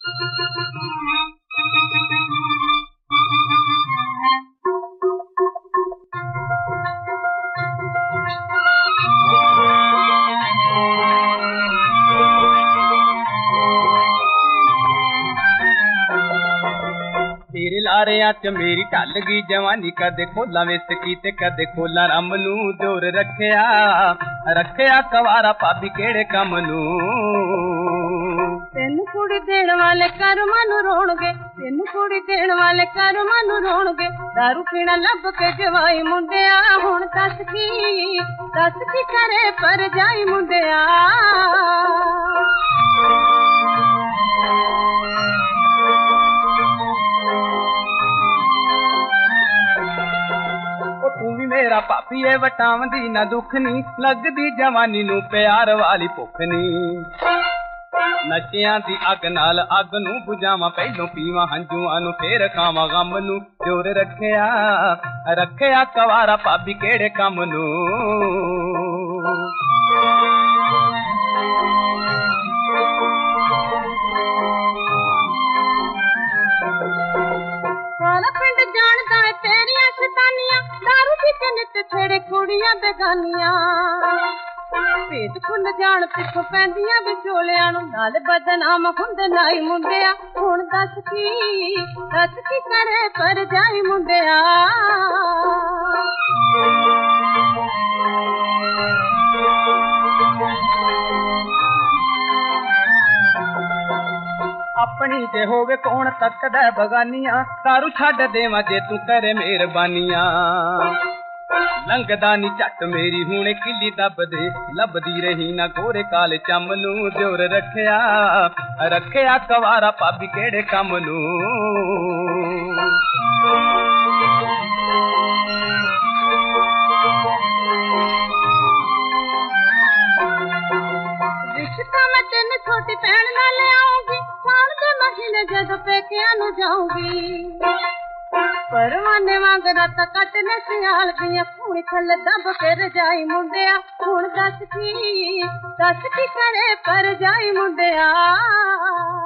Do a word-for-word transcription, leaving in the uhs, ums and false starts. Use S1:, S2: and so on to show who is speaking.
S1: तेरे लारियां च मेरी ढल गई जवानी, कदे खोला विस्की ते कदे खोला रम नू। जोर रखिया रखिया कवारा भाभी केड़े कम नू।
S2: तेनू कुड़ी देण वाले कर्मां नू रोणगे, तेनू कुड़ी देण वाले कर्मां नू रोणगे। दारू पीना लब के जवाई मुंडिया, हुण दस की दस की करे पर जाई मुंडिया।
S1: तू भी मेरा भाभी है वटावदी ना दुख नी, लगदी जवानी नू प्यार वाली भुख नी। नशियां दी अग नाल अग नू बुझावां, पहलों पीवां हंजुआं नू फेर खावां गम नू। जोर रखिया रखिया कवारा भाभी केड़े कम नू।
S2: सारा पिंड जानदा है तेरियां शैतानियां, दारू पी के नित छेड़े कुड़ियां बेगानियां। भेद खुल जान पिछों पैंदियां विचोलियां नू, नाल बदनाम हुंदे नाई मुंडिया। हुण दस की दस की करे पर जाई मुंडिया।
S1: अपनी जे होवे कौन तकदा बगानियां, दारू छड्ड देवां जे तू करे मेहरबानियां। लंघदा नी झट मेरी हुणे किली दब दे, लभदी रही ना गोरे काले चम नू। जोर रखिया रखिया कवारा भाभी केड़े कम नू।
S2: रिश्ता मैं तेन छोटी भैन नाल आऊंगी, साल दे महीने जदों पेकियां नू जाऊंगी। परवाने वांग रात कटने सियाल दियां, खूनी थल्ले दब के रजाई मुंडिया। हुण दस की दस की करे पर जाई मुंडिया।